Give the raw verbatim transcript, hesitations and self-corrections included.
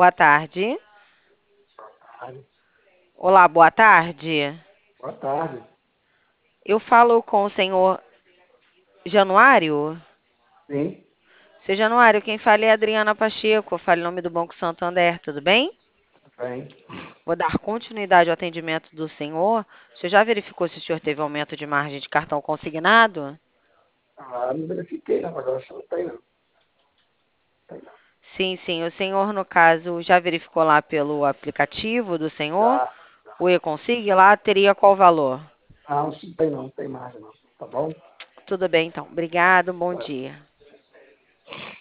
Boa tarde. Tarde. Olá, boa tarde. Boa tarde. Eu falo com o senhor Januário? Sim, Seu Januário, quem fala é a Adriana Pacheco. Fale em nome do Banco Santander, tudo bem? tudo bem. Vou dar continuidade ao atendimento do senhor. O senhor já verificou se o senhor teve aumento de margem de cartão consignado? Ah, não verifiquei, não, agora só não tem, não. Tem não. Sim, sim. O senhor, no caso, já verificou lá pelo aplicativo do senhor? Já, O e-consig lá teria qual valor? não, não tem não, não tem margem não. Tá bom? Tudo bem, então. Obrigado, um bom Tá. dia.